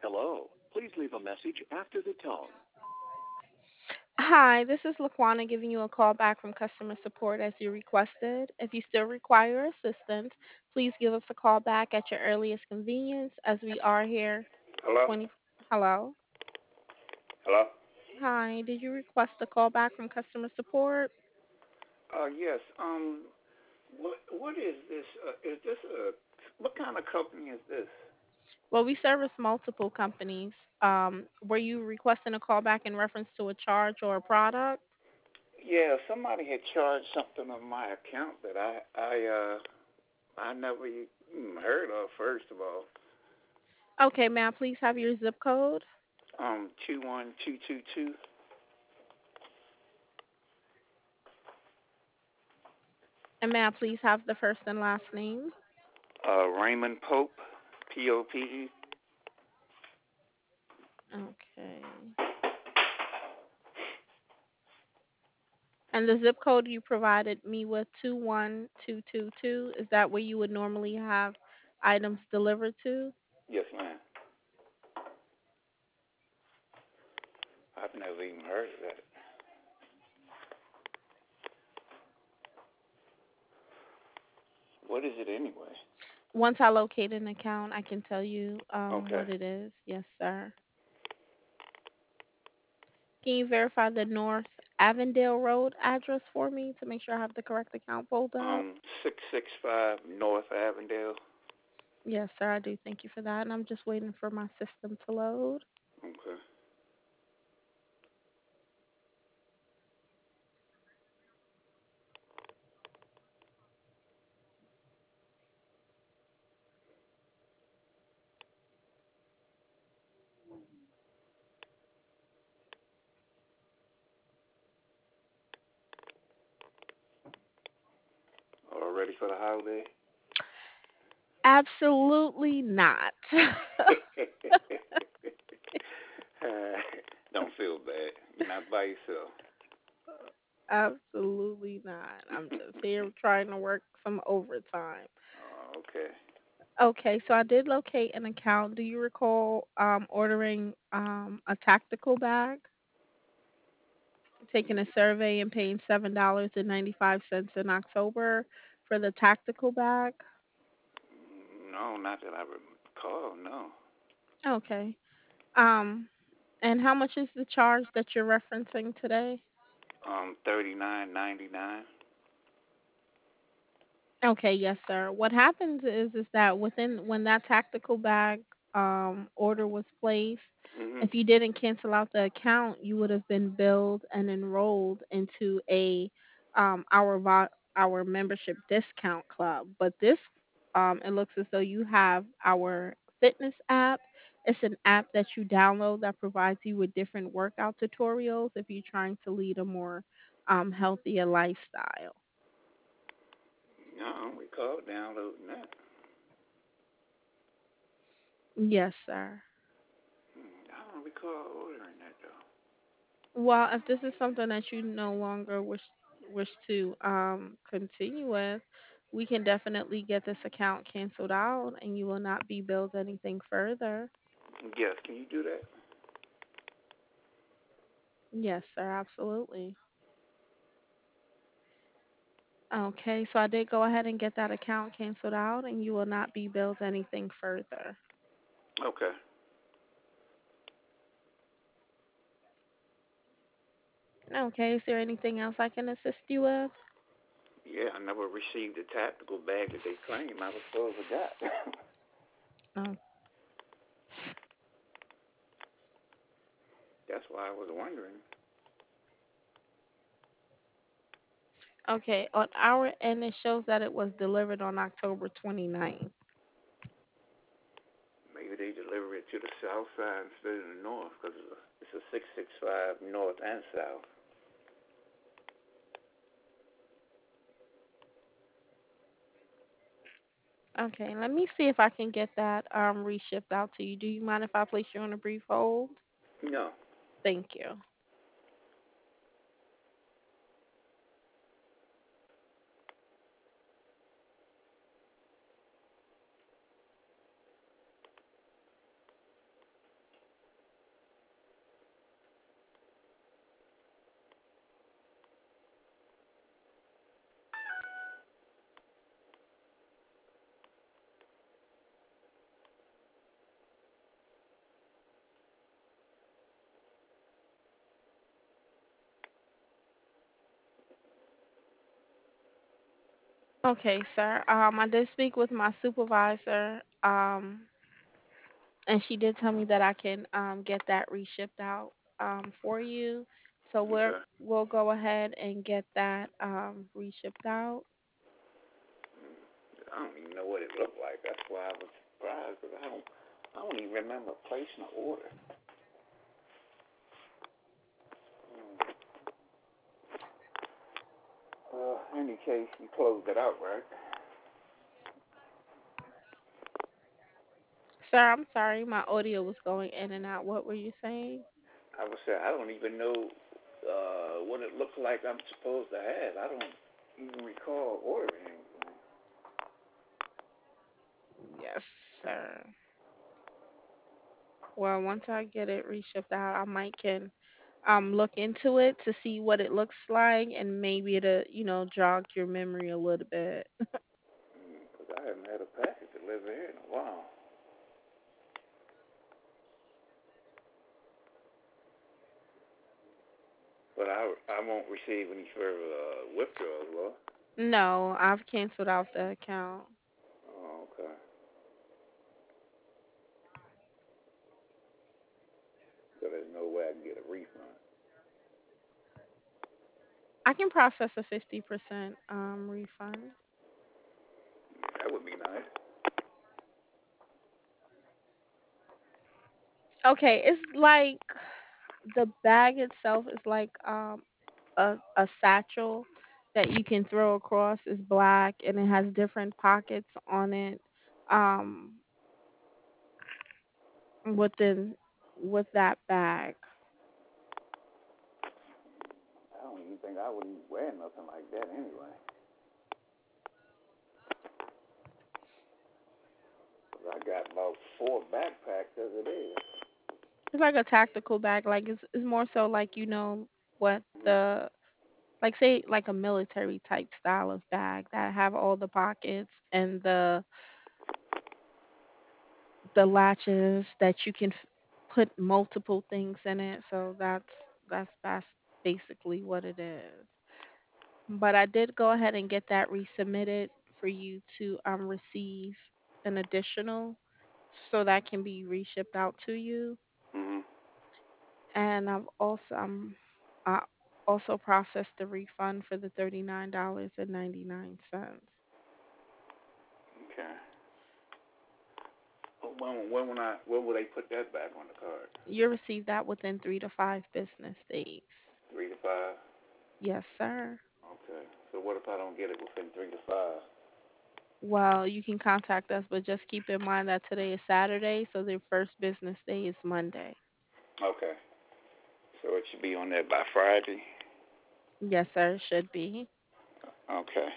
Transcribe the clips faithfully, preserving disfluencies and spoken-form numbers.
Hello. Please leave a message after the tone. Hi, this is Laquana giving you a call back from customer support as you requested. If you still require assistance, please give us a call back at your earliest convenience as we are here Hello? twenty. Hello. Hello? Hi, did you request a call back from customer support? Uh, yes. Um, what what is this? Uh, is this a what kind of company is this? Well, we service multiple companies. Um, were you requesting a call back in reference to a charge or a product? Yeah, somebody had charged something on my account that I I uh I never even heard of. First of all, Okay, may I please have your zip code? um, two one two two two. And may I please have the first and last name? Uh, Raymond Pope, P O P E. Okay. And the zip code you provided me with two one two two two, is that where you would normally have items delivered to? Yes, ma'am. I've never even heard of that. What is it anyway? Once I locate an account, I can tell you um, Okay. what it is. Yes, sir. Can you verify the North Avondale Road address for me to make sure I have the correct account pulled up? Um, six six five North Avondale. Yes, sir. I do. Thank you for that. And I'm just waiting for my system to load. Okay. All ready for the holiday? Absolutely not. Uh, don't feel bad. You're not by yourself. Absolutely not. I'm just here trying to work some overtime. Oh, okay. Okay, so I did locate an account. Do you recall um, ordering um, a tactical bag, taking a survey, and paying seven dollars and ninety five cents in October for the tactical bag? No, not that I recall. No. Okay. Um, and how much is the charge that you're referencing today? Um, thirty nine ninety nine. Okay, yes, sir. What happens is is that within when that tactical bag um order was placed, Mhm. if you didn't cancel out the account, you would have been billed and enrolled into a um our vo- our membership discount club. But this um it looks as though you have our fitness app. It's an app that you download that provides you with different workout tutorials if you're trying to lead a more um healthier lifestyle. No, I don't recall downloading that. Yes, sir. Hmm, I don't recall ordering that though. Well, if this is something that you no longer wish wish to um continue with, we can definitely get this account canceled out and you will not be billed anything further. Yes, can you do that? Yes, sir, absolutely. Okay, so I did go ahead and get that account canceled out and you will not be billed anything further. Okay. Okay, is there anything else I can assist you with? Yeah, I never received the tactical bag that they claim I was supposed to got. Oh, That's why I was wondering. okay, on our end it shows that it was delivered on October twenty ninth. Maybe they deliver it to the south side instead of the north because it's a six six five north and south. Okay, let me see if I can get that um reshipped out to you. Do you mind if I place you on a brief hold? No. Thank you. Okay, sir. Um, I did speak with my supervisor. Um, and she did tell me that I can um get that reshipped out um for you. So we're Okay. we'll go ahead and get that um reshipped out. I don't even know what it looked like. That's why I was surprised because I don't, I don't even remember placing an order. Hmm. Uh, in any case, you closed it out, right? Sir, I'm sorry, my audio was going in and out. What were you saying? I was saying I don't even know uh, what it looked like. I'm supposed to have. I don't even recall ordering anything. Yes, sir. Well, once I get it reshipped out, I might can um look into it to see what it looks like and maybe to, you know, jog your memory a little bit. Because I haven't had a package delivered here in a while. But I, I won't receive any further uh, withdrawals, well. No, I've canceled out the account. Oh, okay. So there's no way I can get a refund. I can process a fifty percent um refund. That would be nice. Okay, it's like the bag itself is like um a a satchel that you can throw across. It's black and it has different pockets on it. Um within with that bag. I don't even think I would wear nothing like that anyway. 'Cause I got about four backpacks as it is. It's like a tactical bag. Like it's it's more so like you know what Mm-hmm. the like say like a military type style of bag that have all the pockets and the the latches that you can f- put multiple things in it. So that's that's that's basically what it is. But I did go ahead and get that resubmitted for you to um receive an additional, so that can be reshipped out to you. Mm-hmm. And I've also um I also processed the refund for the thirty nine dollars and ninety nine cents. Okay. When when when I when will they put that back on the card? You'll receive that within three to five business days. Three to five. Yes, sir. Okay. So what if I don't get it within three to five? Well, you can contact us, but just keep in mind that today is Saturday, so the first business day is Monday. Okay. So it should be on there by Friday. Yes, sir, it should be. Okay.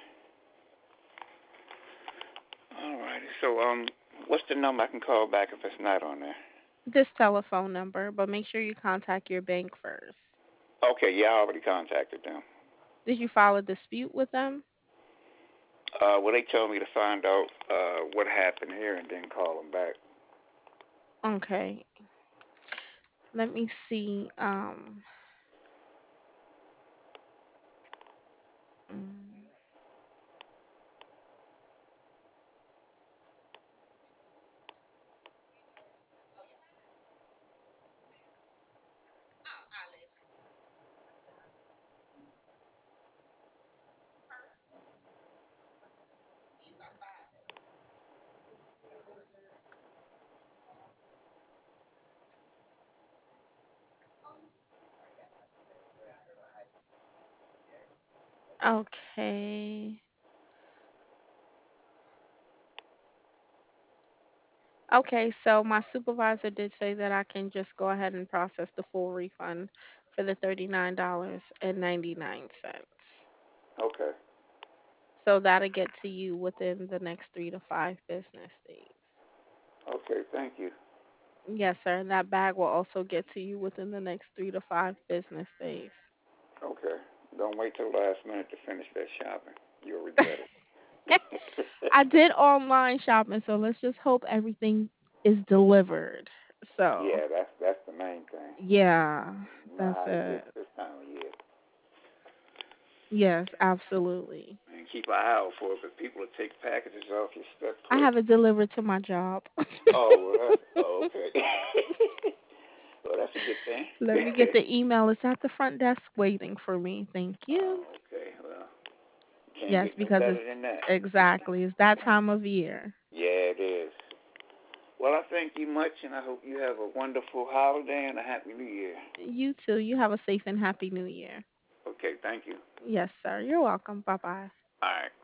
All righty. So um, what's the number I can call back if it's not on there? This telephone number, but make sure you contact your bank first. Okay. Yeah, I already contacted them. Did you file a dispute with them? Uh, well, they told me to find out uh what happened here and then call them back. Okay. Let me see. Um. mm, Okay. Okay, so my supervisor did say that I can just go ahead and process the full refund for the thirty-nine dollars and ninety-nine cents. Okay. So that'll get to you within the next three to five business days. Okay. Thank you. Yes, sir. And that bag will also get to you within the next three to five business days. Okay. Don't wait till the last minute to finish that shopping. You'll regret it. I did online shopping, so let's just hope everything is delivered. So, Yeah, that's that's the main thing. yeah, You know that's how it gets it. this time of year. Yes, absolutely. keep an eye out for it, but people will take packages off your step I quick. have it delivered to my job. Oh, well, that's, oh, okay. Well, that's a good Let thing. me get the email. It's at the front desk waiting for me. Thank you. Oh, okay. Well, can't Yes, get no because better it's than that. exactly. It's that time of year. Yeah, it is. Well, I thank you much, and I hope you have a wonderful holiday and a happy new year. You too. You have a safe and happy new year. Okay, thank you. Yes, sir. You're welcome. Bye bye. All right.